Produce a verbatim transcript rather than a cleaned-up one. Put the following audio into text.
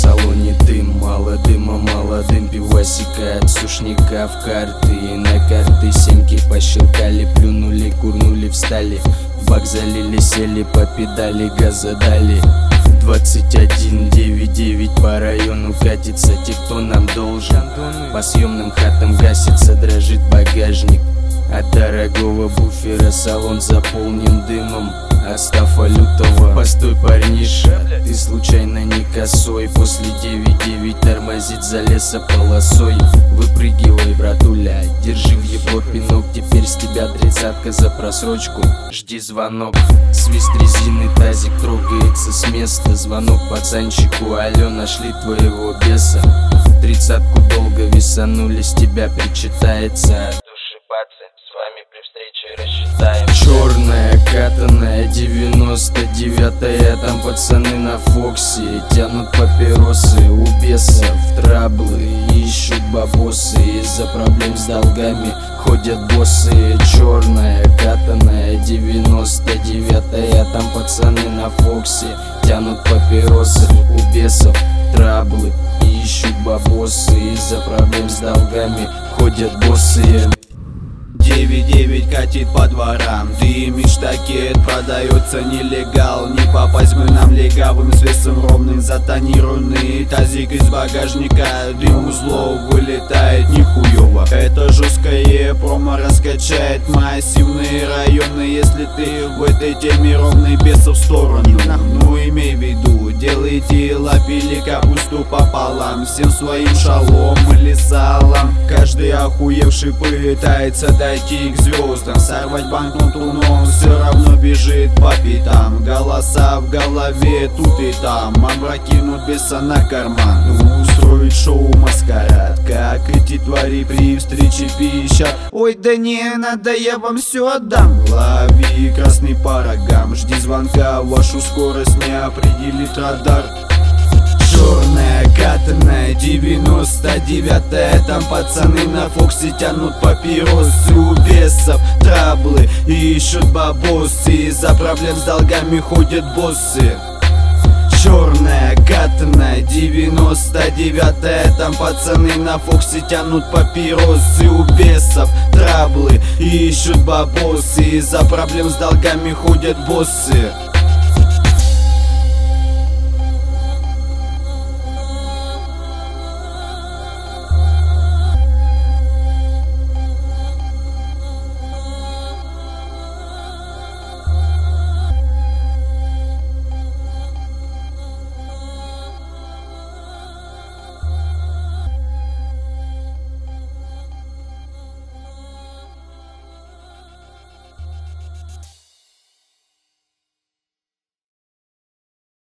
салоне дым, мало дыма, мало дым. Пивасика от сушника в карты, и на карты семки пощелкали. Плюнули, курнули, встали, в бак залили, сели по педали, газа дали. Двадцать один девять девять по району катится, те, кто нам должен. По съемным хатам гасится, дрожит багажник. От дорогого буфера салон заполнен дымом. Остафа лютого. Постой, парниша, ты случайно не косой? После девять девять тормозит за лесополосой. Выпрыгивай, братуля, держи в ебло пинок. Теперь с тебя тридцатка за просрочку. Жди звонок. Свист резины, тазик трогается с места. Звонок пацанчику: алё, нашли твоего беса. Тридцатку долго висанули, с тебя причитается. С вами при встрече рассчитаем. Черная катаная девяносто девятая, там пацаны на Фоксе тянут папиросы. У бесов траблы, ищут бабосы, из-за проблем с долгами ходят боссы. Черная катаная девяносто девятая, там пацаны на Фоксе тянут папиросы. У бесов траблы, ищут бабосы, из-за проблем с долгами ходят боссы. девять девять катит по дворам, дымит штакет, продается нелегал. Не попасть бы нам легавым, с весом ровным, затонированный тазик из багажника. Дым узлов вылетает нихуёво, это жесткое промо раскачает массивные районы. Если ты в этой теме ровный, бесов в сторону. Ну имей в виду, делайте лапили капусту пополам. Всем своим шалом или салам. Каждый охуевший пытается дойти к звездам, сорвать банкноту, но все равно бежит по пятам. Голоса в голове тут и там, опрокинут беса на карман. Устроить шоу маскарад, как эти твари при встрече пищат. Ой, да не надо, я вам все отдам. Лови красный по рогам, жди звонка, вашу скорость не определит радар. Черная катаная девяносто девятая, там пацаны на Фоксе тянут папиросы. У бесов траблы, ищут бабосы, из-за проблем с долгами ходят боссы. Черная катаная девяносто девятая, там пацаны на Фоксе тянут папиросы. У бесов траблы, ищут бабосы, из-за проблем с долгами ходят боссы.